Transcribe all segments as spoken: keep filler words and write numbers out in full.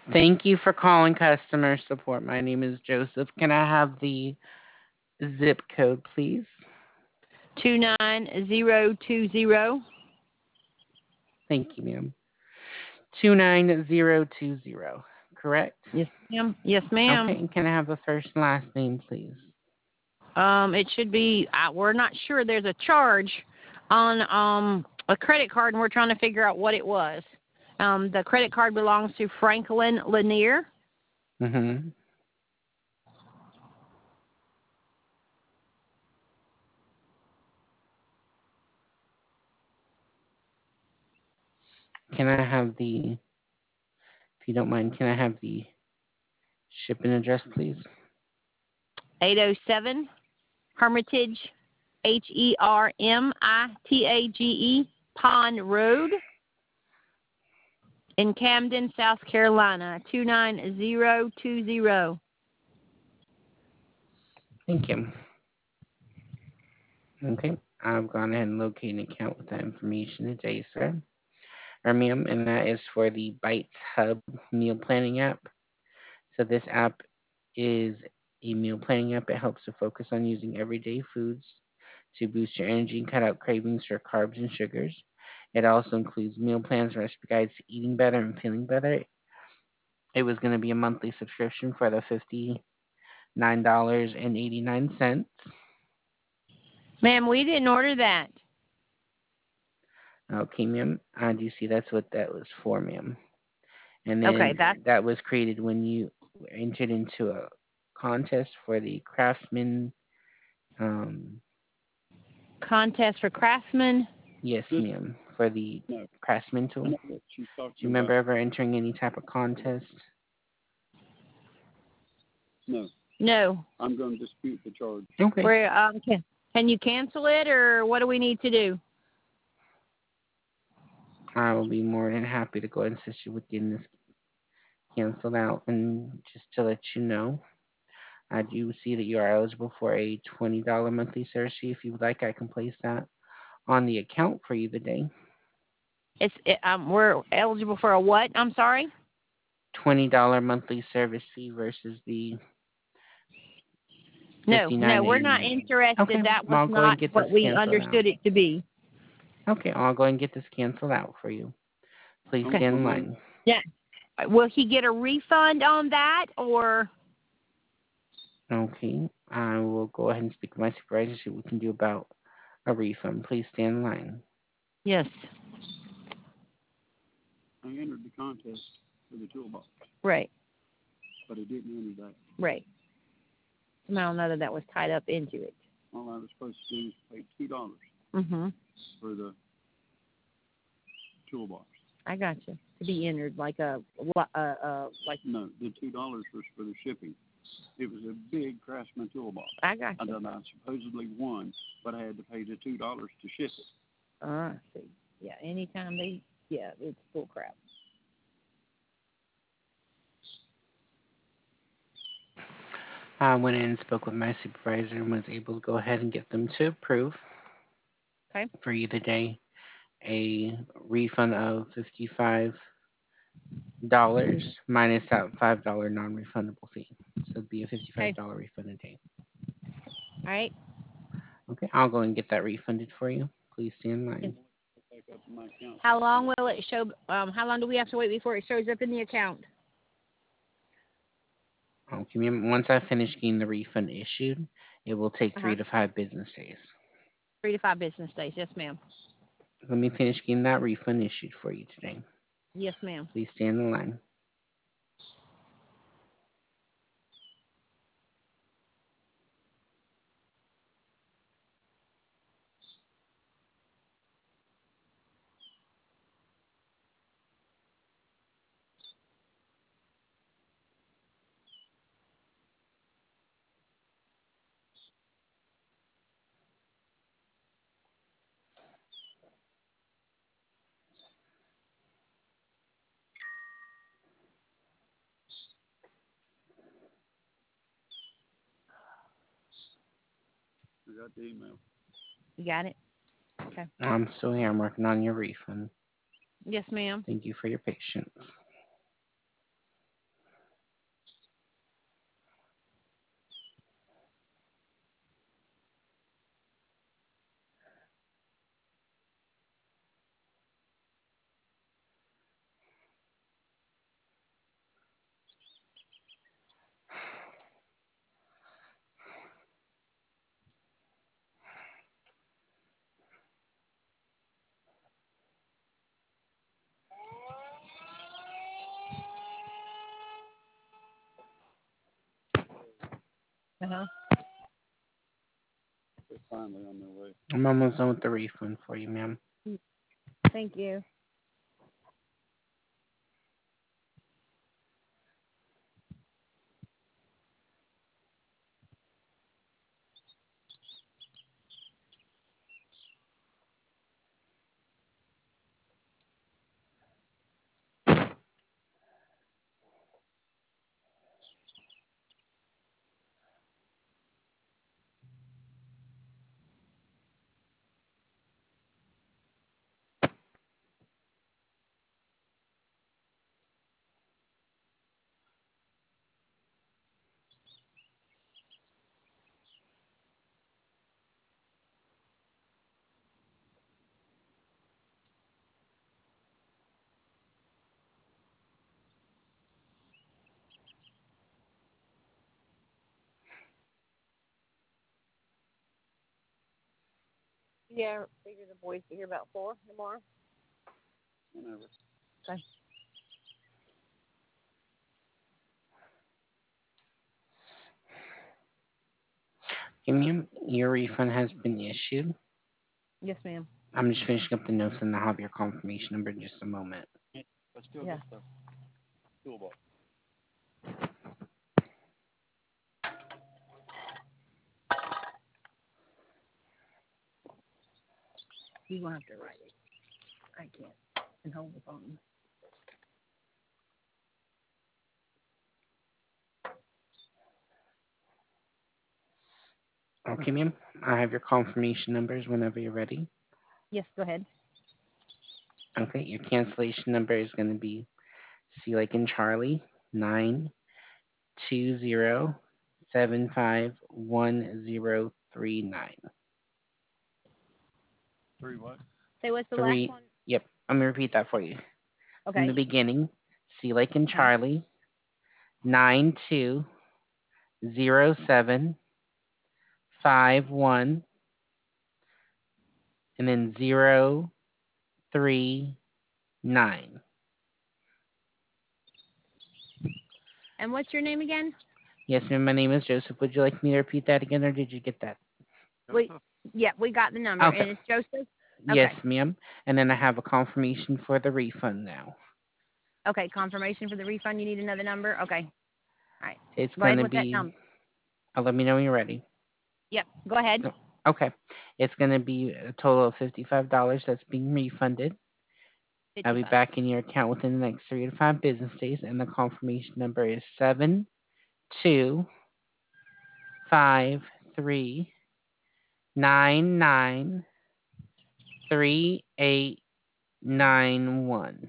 Thank you for calling customer support. My name is Joseph. Can I have the zip code, please? two nine zero two zero. Thank you, ma'am. two nine zero two zero, correct? Yes, ma'am. Yes, ma'am. Okay, and can I have the first and last name, please? Um, it should be. Uh, we're not sure. There's a charge on um a credit card, and we're trying to figure out what it was. Um, the credit card belongs to Franklin Lanier. Mm-hmm. Can I have the, if you don't mind, can I have the shipping address, please? eight oh seven Hermitage, H E R M I T A G E, Pond Road in Camden, South Carolina, two nine zero two zero. Thank you. Okay, I've gone ahead and located an account with that information today, sir. Or ma'am, and that is for the Bites Hub meal planning app. So this app is a meal planning app. It helps to focus on using everyday foods to boost your energy and cut out cravings for carbs and sugars. It also includes meal plans and recipe guides to eating better and feeling better. It was going to be a monthly subscription for the fifty-nine dollars and eighty-nine cents. Ma'am, we didn't order that. Okay, ma'am. I do see that's what that was for, ma'am. And Okay, then that's that was created when you entered into a contest for the Craftsman. Um, contest for Craftsman. yes, ma'am, for the No, Craftsman I tool. know Do what she's you talking remember about. ever entering any type of contest? No, No. I'm going to dispute the charge. Okay. Where um can can you cancel it, or what do we need to do? I will be more than happy to go ahead and assist you with getting this canceled out. And just to let you know, I do see that you are eligible for a twenty dollars monthly service fee. If you would like, I can place that on the account for you today. It's it, um we're eligible for a what? I'm sorry. twenty dollars monthly service fee versus the No, no, fifty-nine we're not eighty-nine. interested. Okay, That well, was I'll go ahead not and get this what we canceled out. understood it to be. Okay, I'll go ahead and get this canceled out for you. Please I'm, Okay. stand in I'm on, line. Yeah. Will he get a refund on that, or? Okay, I will go ahead and speak with my supervisor, see what we can do about a refund. Please stand in line. Yes. I entered the contest for the toolbox, Right. but I didn't enter that. Right. Somehow or another that was tied up into it. All I was supposed to do was pay two dollars Mhm. for the toolbox. I got you. To be entered like a uh uh like. No, the two dollars was for the shipping. It was a big Craftsman toolbox. I got you. And then I supposedly won, but I had to pay the two dollars to ship it. Uh, see. Yeah. Anytime they. Yeah, it's full crap. I went in and spoke with my supervisor and was able to go ahead and get them to approve Okay. for you today a refund of fifty-five dollars minus that five dollars non-refundable fee. So it'd be a fifty-five Okay. dollars refund a day. All right. Okay, I'll go and get that refunded for you. Please stay in line. Back up in my account. How long will it show? Um, how long do we have to wait before it shows up in the account? Okay, ma'am. Once I finish getting the refund issued, it will take Uh three huh. to five business days. Three to five business days. Yes, ma'am. Let me finish getting that refund issued for you today. Yes, ma'am. Please stay in the line. I got the email. You got it. Okay. I'm still here. I'm working on your refund. Yes, ma'am. Thank you for your patience. Uh-huh. They're finally on their way. I'm almost done with the refund for you, ma'am. Thank you. Yeah, figure the boys get here about four tomorrow. Whenever. Okay. Okay, ma'am, your refund has been issued. Yes, ma'am. I'm just finishing up the notes and I'll have your confirmation number in just a moment. Let's go Yeah. get the toolbox. You're going to have to write it. I can't. And hold the phone. Okay, ma'am, I have your confirmation numbers whenever you're ready. Yes, go ahead. Okay, your cancellation number is going to be C like in Charlie, nine two zero seven five one zero three nine. Three what? Say what's the Three. last one? Yep, I'm gonna repeat that for you. From Okay. the beginning, C like in Uh-huh. Charlie, nine two zero seven five one, and then zero three nine. And what's your name again? Yes, ma'am. My name is Joseph. Would you like me to repeat that again, or did you get that? Wait. Yeah, we got the number. Okay. And it's Joseph? Yes, Okay. ma'am. And then I have a confirmation for the refund now. Okay, confirmation for the refund. You need another number? Okay. All right. It's Go ahead gonna with that be. number. Oh, let me know when you're ready. Yep, go ahead. Okay. It's gonna be a total of fifty-five dollars that's being refunded. I'll be fifty-five. back in your account within the next three to five business days, and the confirmation number is seven two five three nine nine three eight nine one.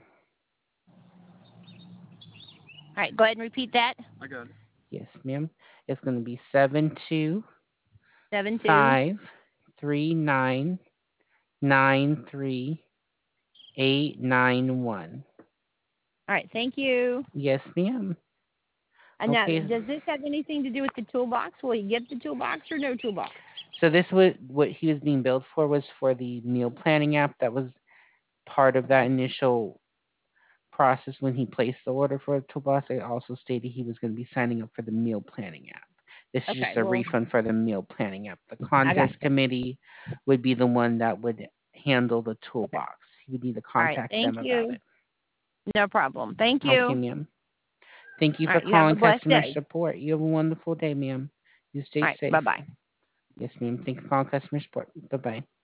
All right, go ahead and repeat that. I got it. Yes, ma'am. It's going to be seven two Seven two. five three nine nine three eight nine one. All right, thank you. Yes, ma'am. And now, Okay. does this have anything to do with the toolbox? Will he get the toolbox or no toolbox? So this was what he was being billed for was for the meal planning app that was part of that initial process when he placed the order for the toolbox. It also stated he was going to be signing up for the meal planning app. This is Okay, just a well, refund for the meal planning app. The I got contest you. committee would be the one that would handle the Okay. toolbox. He would need to All right, contact thank them you. about it. No problem. Thank you. Okay, ma'am. Thank you All for right, you have a calling blessed customer day. support. You have a wonderful day, ma'am. You stay All right, safe. bye-bye. Yes, ma'am. Thank you for calling customer support. Bye-bye.